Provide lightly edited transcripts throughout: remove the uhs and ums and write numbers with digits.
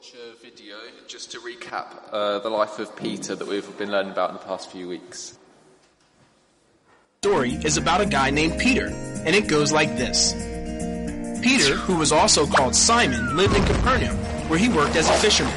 watch a video just to recap the life of Peter that we've been learning about in the past few weeks. The story is about a guy named Peter, and it goes like this. Peter, who was also called Simon, lived in Capernaum, where he worked as a fisherman.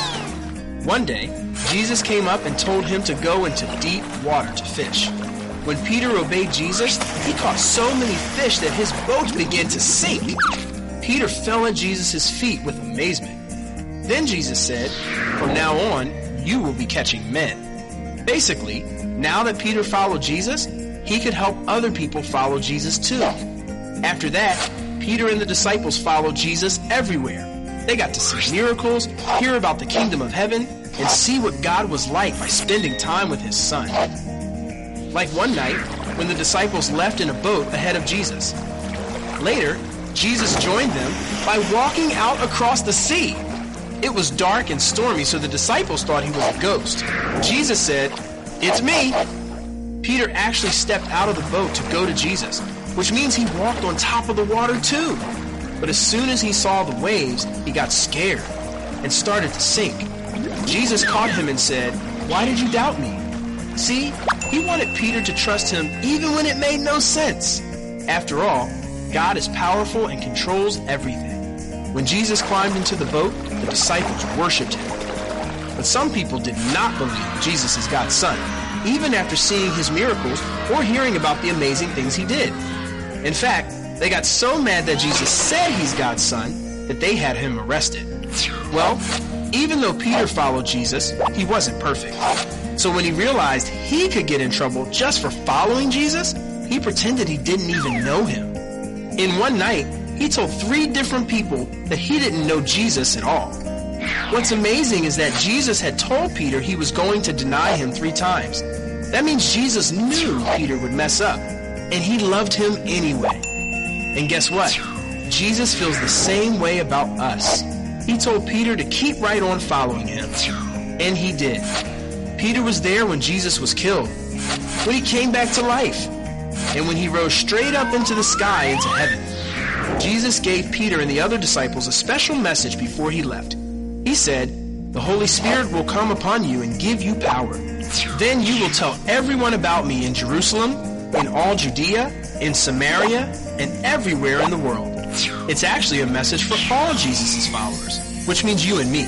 One day, Jesus came up and told him to go into deep water to fish. When Peter obeyed Jesus, he caught so many fish that his boat began to sink. Peter fell at Jesus' feet with amazement. Then Jesus said, "From now on, you will be catching men." Basically, now that Peter followed Jesus, he could help other people follow Jesus too. After that, Peter and the disciples followed Jesus everywhere. They got to see miracles, hear about the kingdom of heaven, and see what God was like by spending time with his son. Like one night, when the disciples left in a boat ahead of Jesus. Later, Jesus joined them by walking out across the sea. It was dark and stormy, so the disciples thought he was a ghost. Jesus said, "It's me." Peter actually stepped out of the boat to go to Jesus, which means he walked on top of the water too. But as soon as he saw the waves, he got scared and started to sink. Jesus caught him and said, "Why did you doubt me?" See, he wanted Peter to trust him even when it made no sense. After all, God is powerful and controls everything. When Jesus climbed into the boat, the disciples worshipped him. But some people did not believe Jesus is God's son, even after seeing his miracles or hearing about the amazing things he did. In fact, they got so mad that Jesus said he's God's son that they had him arrested. Well, even though Peter followed Jesus, he wasn't perfect. So when he realized he could get in trouble just for following Jesus, he pretended he didn't even know him. In one night, he told 3 different people that he didn't know Jesus at all. What's amazing is that Jesus had told Peter he was going to deny him 3 times. That means Jesus knew Peter would mess up, and he loved him anyway. And guess what? Jesus feels the same way about us. He told Peter to keep right on following him, and he did. Peter was there when Jesus was killed, when he came back to life, and when he rose straight up into the sky into heaven. Jesus gave Peter and the other disciples a special message before he left. He said, "The Holy Spirit will come upon you and give you power. Then you will tell everyone about me in Jerusalem, in all Judea, in Samaria, and everywhere in the world." It's actually a message for all Jesus' followers, which means you and me.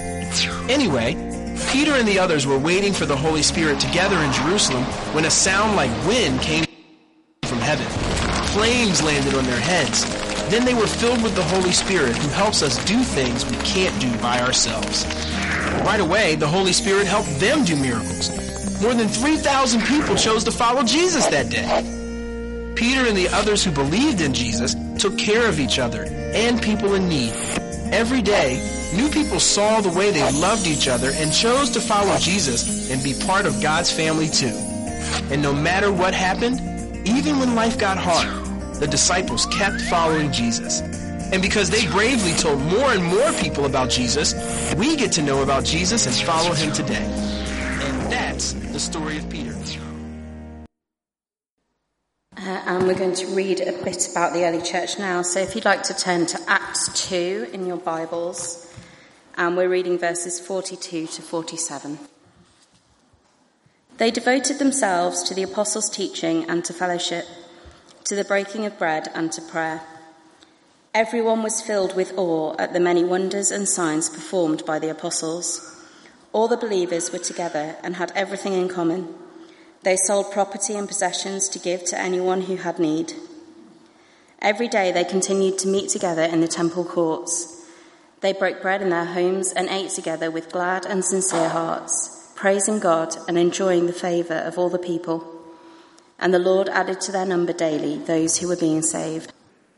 Anyway, Peter and the others were waiting for the Holy Spirit together in Jerusalem when a sound like wind came from heaven. Flames landed on their heads. Then they were filled with the Holy Spirit, who helps us do things we can't do by ourselves. Right away, the Holy Spirit helped them do miracles. More than 3,000 people chose to follow Jesus that day. Peter and the others who believed in Jesus took care of each other and people in need. Every day, new people saw the way they loved each other and chose to follow Jesus and be part of God's family too. And no matter what happened, even when life got hard, the disciples kept following Jesus. And because they bravely told more and more people about Jesus, we get to know about Jesus and follow him today. And that's the story of Peter. And we're going to read a bit about the early church now. So if you'd like to turn to Acts 2 in your Bibles, and we're reading verses 42 to 47. They devoted themselves to the apostles' teaching and to fellowship, to the breaking of bread and to prayer. Everyone was filled with awe at the many wonders and signs performed by the apostles. All the believers were together and had everything in common. They sold property and possessions to give to anyone who had need. Every day they continued to meet together in the temple courts. They broke bread in their homes and ate together with glad and sincere hearts, praising God and enjoying the favour of all the people. And the Lord added to their number daily those who were being saved.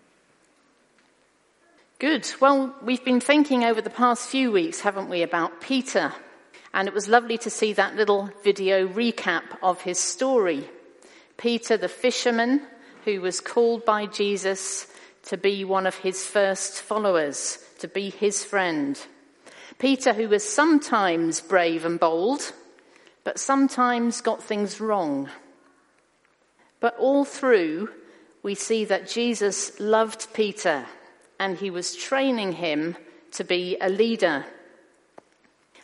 Good. Well, we've been thinking over the past few weeks, haven't we, about Peter. And it was lovely to see that little video recap of his story. Peter, the fisherman, who was called by Jesus to be one of his first followers, to be his friend. Peter, who was sometimes brave and bold, but sometimes got things wrong. But all through, we see that Jesus loved Peter, and he was training him to be a leader,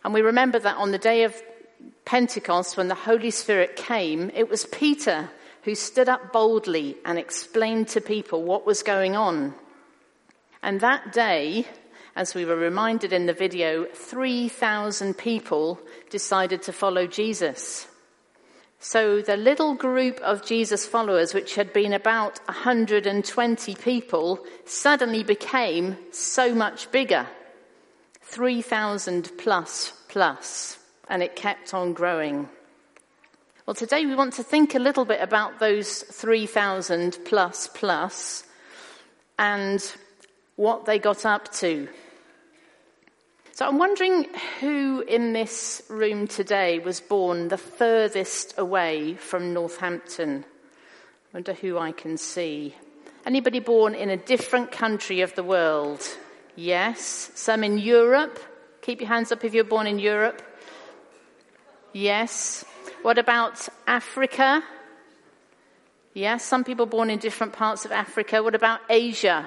And we remember that on the day of Pentecost, when the Holy Spirit came, it was Peter who stood up boldly and explained to people what was going on. And that day, as we were reminded in the video, 3,000 people decided to follow Jesus. So the little group of Jesus followers, which had been about 120 people, suddenly became so much bigger. 3,000 plus, and it kept on growing. Well, today we want to think a little bit about those 3,000 plus and what they got up to. So I'm wondering who in this room today was born the furthest away from Northampton. I wonder who I can see. Anybody born in a different country of the world? Yes. Some in Europe? Keep your hands up if you're born in Europe. Yes. What about Africa? Yes, some people born in different parts of Africa. What about Asia?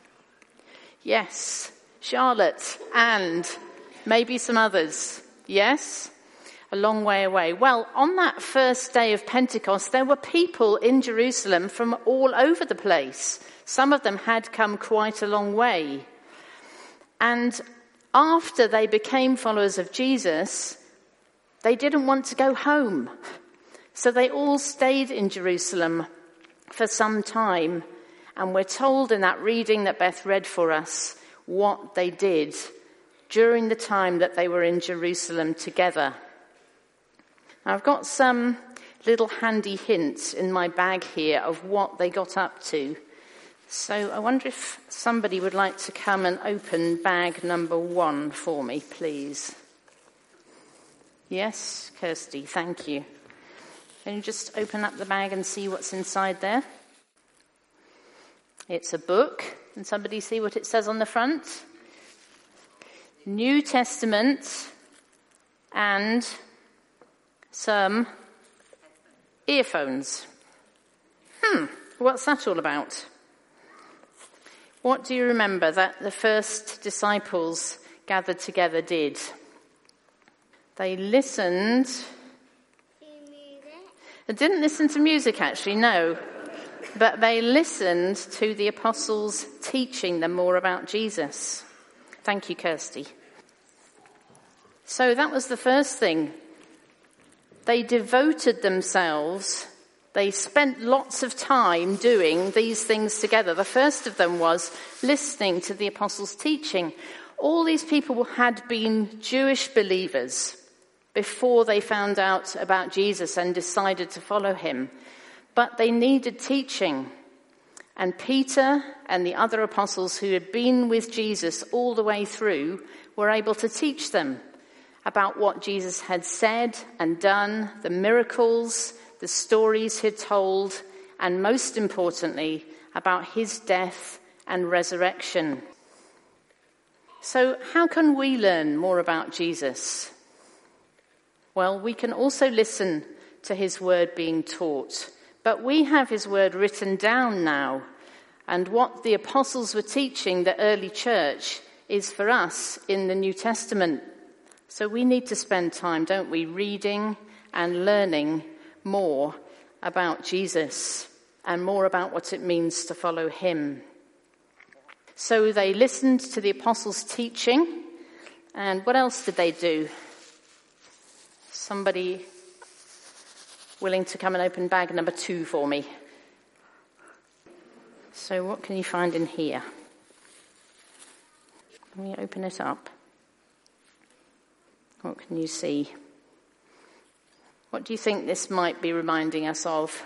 Yes. Charlotte and maybe some others. Yes? A long way away. Well, on that first day of Pentecost, there were people in Jerusalem from all over the place. Some of them had come quite a long way. And after they became followers of Jesus, they didn't want to go home. So they all stayed in Jerusalem for some time. And we're told in that reading that Beth read for us what they did during the time that they were in Jerusalem together. Now, I've got some little handy hints in my bag here of what they got up to. So I wonder if somebody would like to come and open bag number 1 for me, please. Yes, Kirsty, thank you. Can you just open up the bag and see what's inside there? It's a book. Can somebody see what it says on the front? New Testament and some earphones. What's that all about? What do you remember that the first disciples gathered together did? They listened. They didn't listen to music, actually, no. But they listened to the apostles teaching them more about Jesus. Thank you, Kirsty. So that was the first thing. They devoted themselves. They spent lots of time doing these things together. The first of them was listening to the apostles' teaching. All these people had been Jewish believers before they found out about Jesus and decided to follow him. But they needed teaching. And Peter and the other apostles who had been with Jesus all the way through were able to teach them about what Jesus had said and done, the miracles, the stories he'd told, and most importantly, about his death and resurrection. So how can we learn more about Jesus? Well, we can also listen to his word being taught. But we have his word written down now. And what the apostles were teaching the early church is for us in the New Testament. So we need to spend time, don't we, reading and learning more about Jesus and more about what it means to follow him. So they listened to the apostles' teaching. And what else did they do? Somebody willing to come and open bag number 2 for me? So what can you find in here? Can we open it up? What can you see? What do you think this might be reminding us of?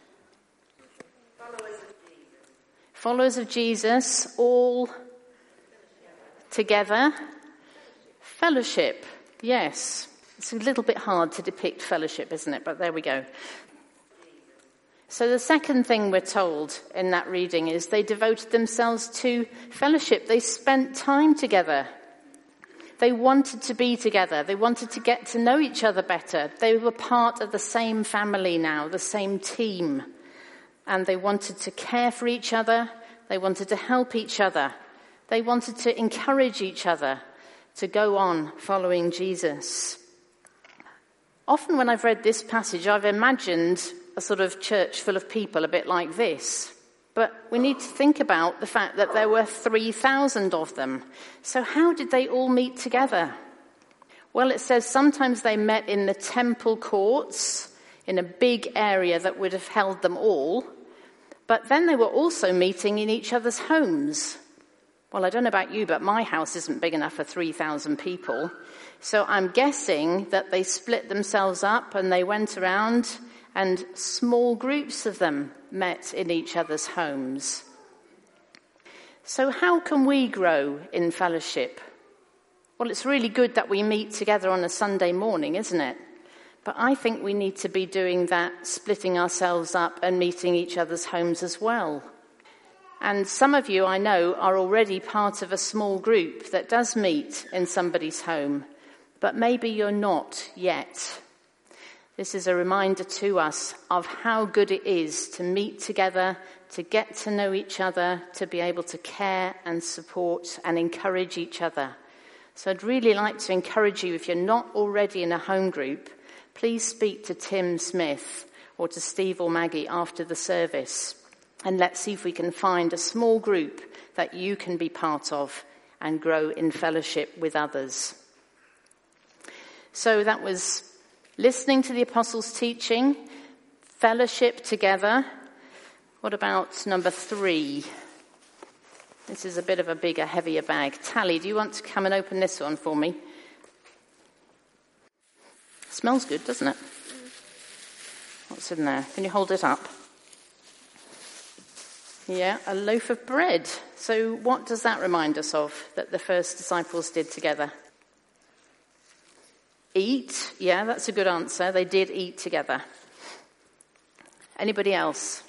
Followers of Jesus, all together. Fellowship, yes. It's a little bit hard to depict fellowship, isn't it? But there we go. So the second thing we're told in that reading is they devoted themselves to fellowship. They spent time together. They wanted to be together. They wanted to get to know each other better. They were part of the same family now, the same team. And they wanted to care for each other. They wanted to help each other. They wanted to encourage each other to go on following Jesus. Often when I've read this passage, I've imagined a sort of church full of people a bit like this. But we need to think about the fact that there were 3,000 of them. So how did they all meet together? Well, it says sometimes they met in the temple courts, in a big area that would have held them all. But then they were also meeting in each other's homes. Well, I don't know about you, but my house isn't big enough for 3,000 people. So I'm guessing that they split themselves up and they went around and small groups of them met in each other's homes. So how can we grow in fellowship? Well, it's really good that we meet together on a Sunday morning, isn't it? But I think we need to be doing that, splitting ourselves up and meeting each other's homes as well. And some of you, I know, are already part of a small group that does meet in somebody's home, but maybe you're not yet. This is a reminder to us of how good it is to meet together, to get to know each other, to be able to care and support and encourage each other. So I'd really like to encourage you, if you're not already in a home group, please speak to Tim Smith or to Steve or Maggie after the service. And let's see if we can find a small group that you can be part of and grow in fellowship with others. So that was listening to the apostles' teaching, fellowship together. What about number 3? This is a bit of a bigger, heavier bag. Tally, do you want to come and open this one for me? Smells good, doesn't it? What's in there? Can you hold it up? Yeah, a loaf of bread. So what does that remind us of that the first disciples did together? Eat. Yeah, that's a good answer. They did eat together. Anybody else?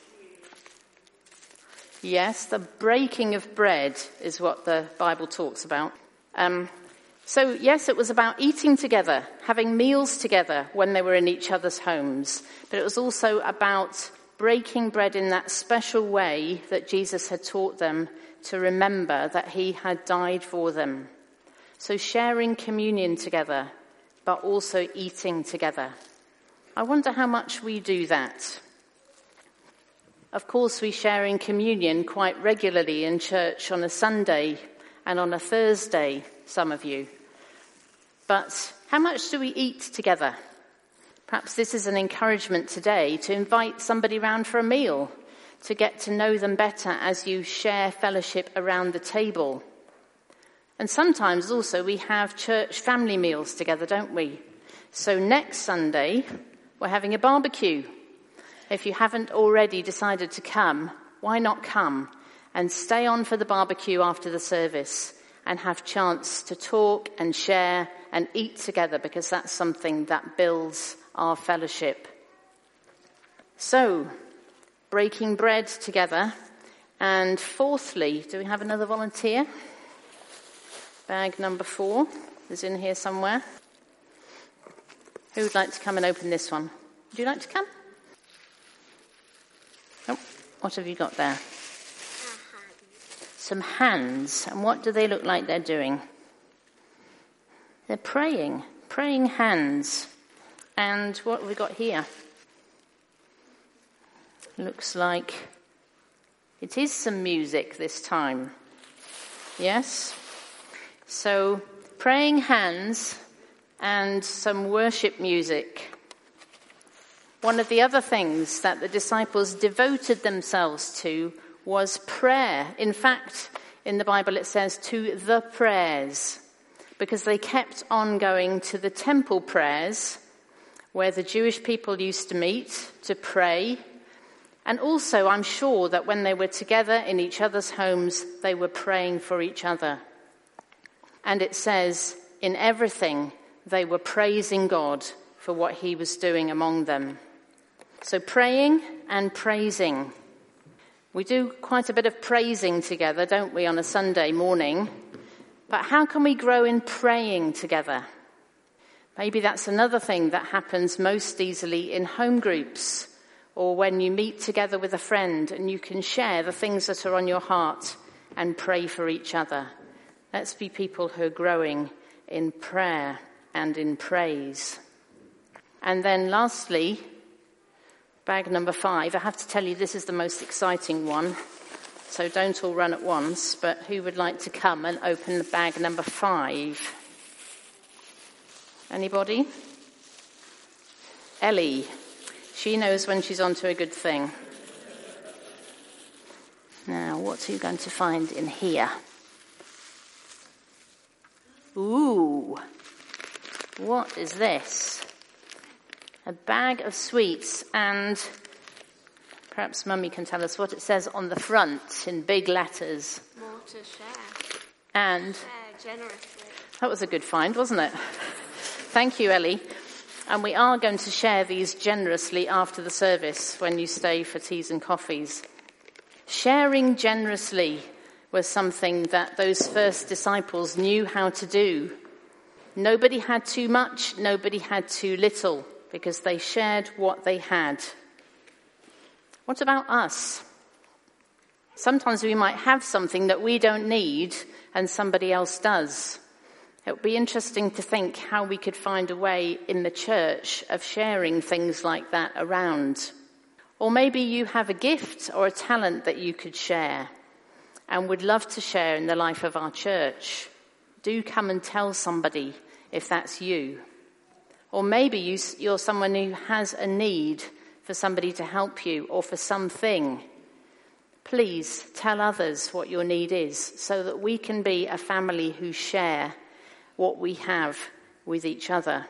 Yes, the breaking of bread is what the Bible talks about. So yes, it was about eating together, having meals together when they were in each other's homes. But it was also about breaking bread in that special way that Jesus had taught them to remember that he had died for them. So sharing communion together, but also eating together. I wonder how much we do that. Of course, we share in communion quite regularly in church on a Sunday and on a Thursday, some of you. But how much do we eat together? Perhaps this is an encouragement today to invite somebody round for a meal, to get to know them better as you share fellowship around the table. And sometimes also we have church family meals together, don't we? So next Sunday, we're having a barbecue. If you haven't already decided to come, why not come and stay on for the barbecue after the service and have chance to talk and share and eat together, because that's something that builds our fellowship. So, breaking bread together. And fourthly, do we have another volunteer? Bag number 4 is in here somewhere. Who would like to come and open this one? Would you like to come? Oh, what have you got there? Some hands. And what do they look like they're doing? They're praying hands. And what have we got here? Looks like it is some music this time. Yes? So, praying hands and some worship music. One of the other things that the disciples devoted themselves to was prayer. In fact, in the Bible it says to the prayers, because they kept on going to the temple prayers, where the Jewish people used to meet to pray. And also, I'm sure that when they were together in each other's homes, they were praying for each other. And it says, in everything, they were praising God for what he was doing among them. So praying and praising. We do quite a bit of praising together, don't we, on a Sunday morning? But how can we grow in praying together? Maybe that's another thing that happens most easily in home groups, or when you meet together with a friend and you can share the things that are on your heart and pray for each other. Let's be people who are growing in prayer and in praise. And then lastly, bag number 5. I have to tell you, this is the most exciting one, so don't all run at once, but who would like to come and open bag number 5? Anybody? Ellie. She knows when she's onto a good thing. Now, what's you going to find in here? Ooh, what is this? A bag of sweets, and perhaps Mummy can tell us what it says on the front in big letters. More to share. And Share generously. that was a good find, wasn't it? Thank you, Ellie. And we are going to share these generously after the service when you stay for teas and coffees. Sharing generously was something that those first disciples knew how to do. Nobody had too much, nobody had too little, because they shared what they had. What about us? Sometimes we might have something that we don't need and somebody else does. It would be interesting to think how we could find a way in the church of sharing things like that around. Or maybe you have a gift or a talent that you could share and would love to share in the life of our church. Do come and tell somebody if that's you. Or maybe you're someone who has a need for somebody to help you or for something. Please tell others what your need is so that we can be a family who share what we have with each other.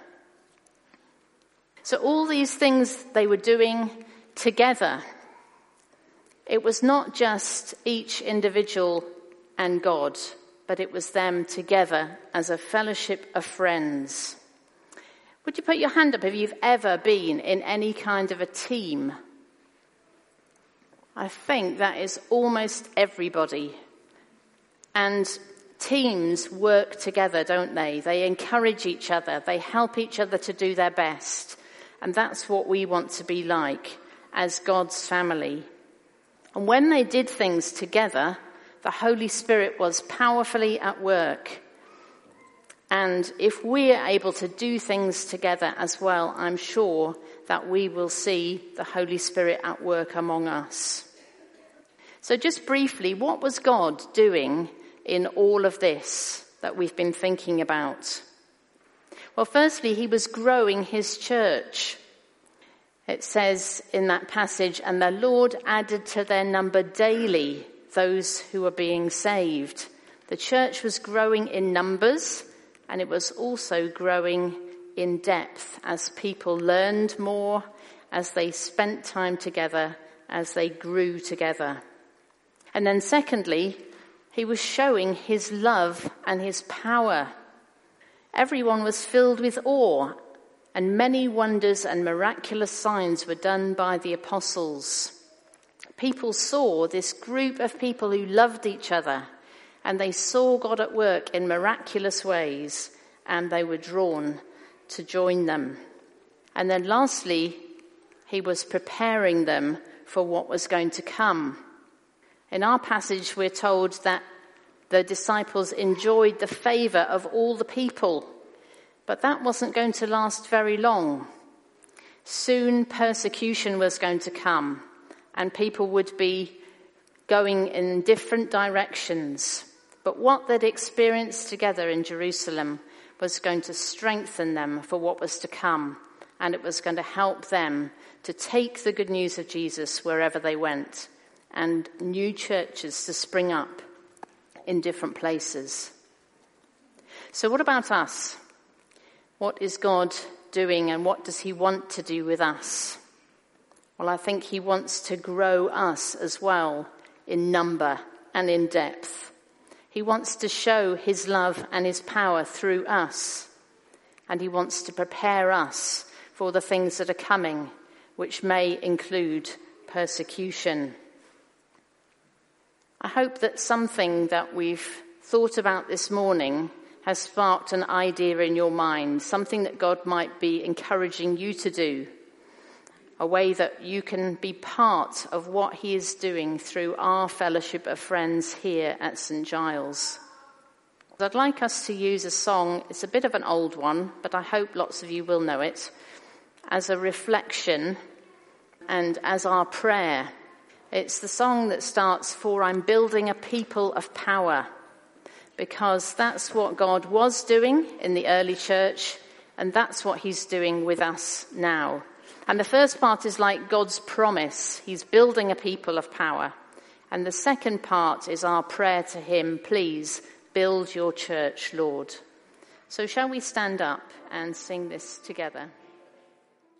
So all these things they were doing together. It was not just each individual and God, but it was them together as a fellowship of friends. Would you put your hand up if you've ever been in any kind of a team? I think that is almost everybody. And teams work together, don't they? They encourage each other. They help each other to do their best. And that's what we want to be like as God's family. And when they did things together, the Holy Spirit was powerfully at work. And if we're able to do things together as well, I'm sure that we will see the Holy Spirit at work among us. So just briefly, what was God doing in all of this that we've been thinking about? Well, firstly, he was growing his church. It says in that passage, and the Lord added to their number daily those who were being saved. The church was growing in numbers, and it was also growing in depth as people learned more, as they spent time together, as they grew together. And then secondly, he was showing his love and his power. Everyone was filled with awe, and many wonders and miraculous signs were done by the apostles. People saw this group of people who loved each other, and they saw God at work in miraculous ways, and they were drawn to join them. And then lastly, he was preparing them for what was going to come. In our passage, we're told that the disciples enjoyed the favor of all the people, but that wasn't going to last very long. Soon persecution was going to come, and people would be going in different directions. But what they'd experienced together in Jerusalem was going to strengthen them for what was to come, and it was going to help them to take the good news of Jesus wherever they went, and new churches to spring up in different places. So what about us? What is God doing, and what does he want to do with us? Well, I think he wants to grow us as well in number and in depth. He wants to show his love and his power through us. And he wants to prepare us for the things that are coming, which may include persecution. I hope that something that we've thought about this morning has sparked an idea in your mind, something that God might be encouraging you to do, a way that you can be part of what he is doing through our fellowship of friends here at St. Giles. I'd like us to use a song, it's a bit of an old one, but I hope lots of you will know it, as a reflection and as our prayer. It's the song that starts, "For I'm building a people of power," because that's what God was doing in the early church, and that's what he's doing with us now. And the first part is like God's promise. He's building a people of power. And the second part is our prayer to him, "Please build your church, Lord." So shall we stand up and sing this together?